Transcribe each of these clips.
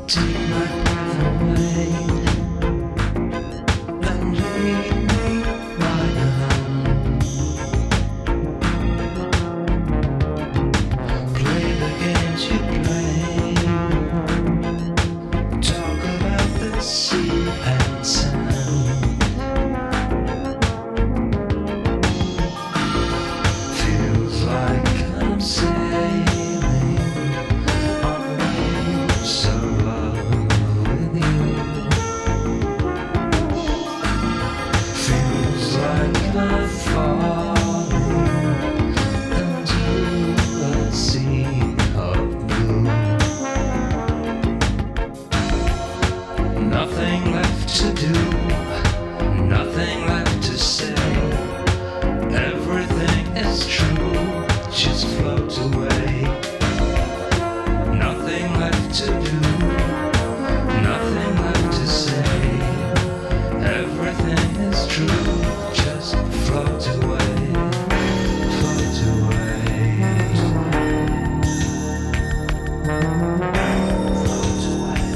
Take my breath away and lead me by the hand. Play the games you play. Talk about the sea and sand. Feels like I'm sailing on waves so low with you. Feels like I'm falling into a sea of blue. Nothing left to do, nothing left to say. Everything is true, just float away. Nothing left to do, nothing left to say. Everything is true, just float away, float away, float away.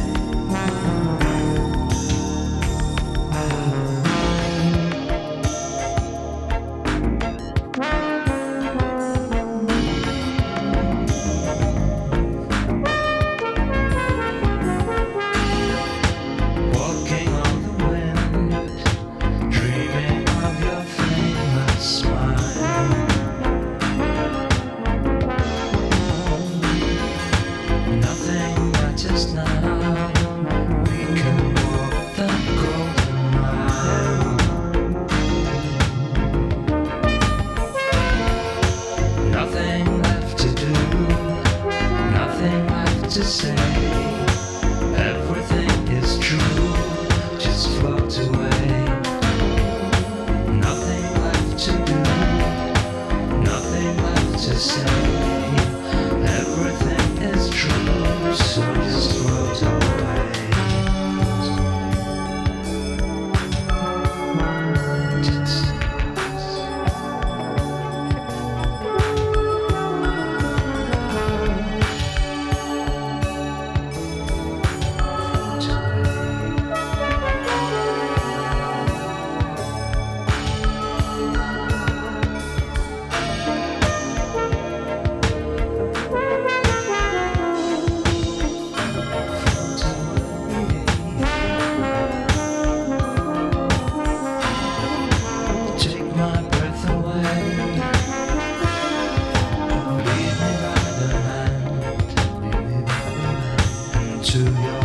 Walking on the wind, dreaming of your famous smile. Nothing matters now. We can walk the golden mile. Nothing left to do, nothing left to say. Everything is true, just float away. Nothing left to do, nothing left to say. Everything is true, so just float away. Just float away. Take my breath away, lead me by the hand into your